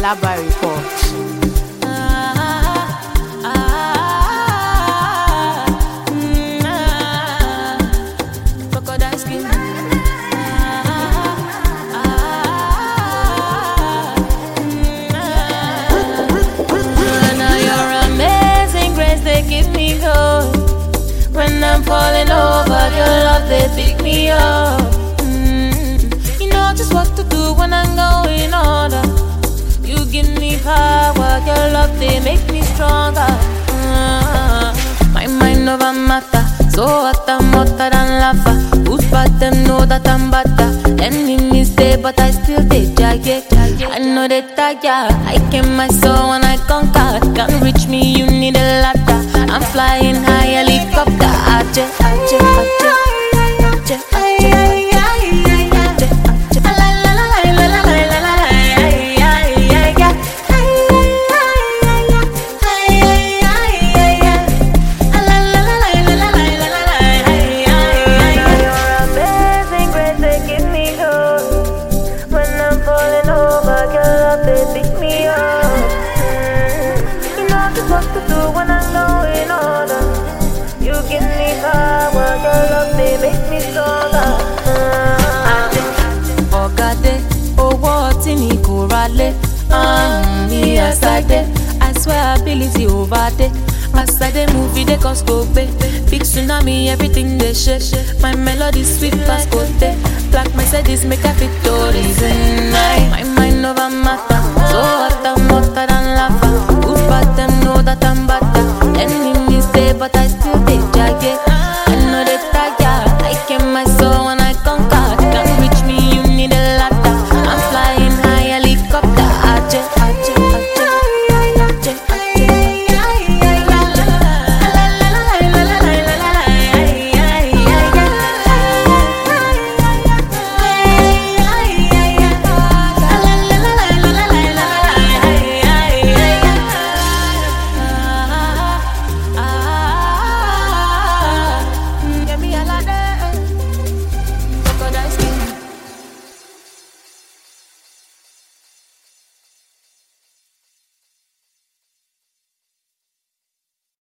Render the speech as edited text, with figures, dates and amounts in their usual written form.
Alaba report. When I'm falling over, your love, they pick me up. You know just what to do when I'm going under. You give me power, your love, they make me stronger. My mind over matter, so hot I'm hotter than lava. Who's bad, them know that I'm better. Enemies there, but I still take jagged. I know they tired, I came my soul when I conquer. Can't reach me, you need a ladder. I'm flying high, helicopter. Aje, aje, aje, aje, aje, aje, aje, la la la la la la la la la, you're amazing, grace, they give me hope. When I'm falling over, your love, they pick me up. You know just what to do when I'm going under. You give me power, your love, they make me stronger. Ogade, what in Ikorale, me aside, I swear ability over there. As I dey move it, they cause go pay. Big tsunami, everything they shake. My melody sweet past kote. Black Mercedes make a fit to reason. My mind over matter, so